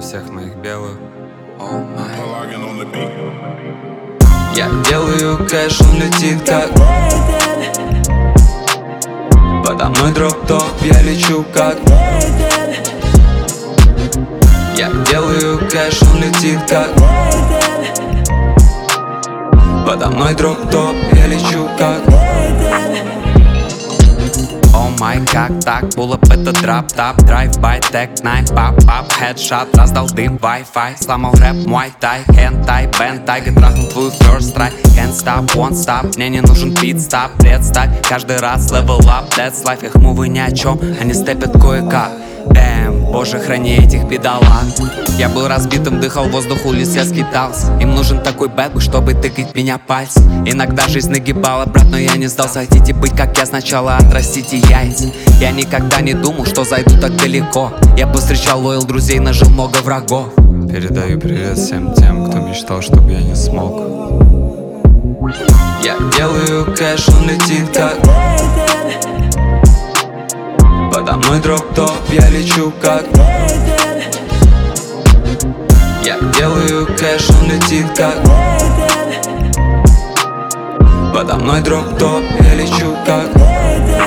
всех моих белых. Я делаю кэш, он летит как подо мной дроп-топ, я лечу как. Я делаю кэш, он летит как подо мной дроп-топ, я лечу как. О май, как так, пулап это драп-тап, драйв-бай, тэк-найм, пап-пап, хедшот, раздал дым, Wi-Fi, сломал рэп, муай-тай, хентай, бентай, трахнул твою first try, can't stop, won't stop, мне не нужен пит-стоп, представь, каждый раз level up, that's life, их мувы ни о чем, они степят кое-как. Боже, храни этих бедолаг. Я был разбитым, дыхал воздух, улиц я скитался. Им нужен такой бэк, чтобы тыкать меня пальцем. Иногда жизнь нагибала, брат, но я не сдался. Хотите быть как я, сначала отрастите яйца. Я никогда не думал, что зайду так далеко. Я повстречал лоял друзей, нажил много врагов. Передаю привет всем тем, кто мечтал, чтобы я не смог. Я делаю кэш, он летит как подо мной дроп-топ, я лечу как. Я делаю кэш, он летит как подо мной дроп-топ, я лечу как.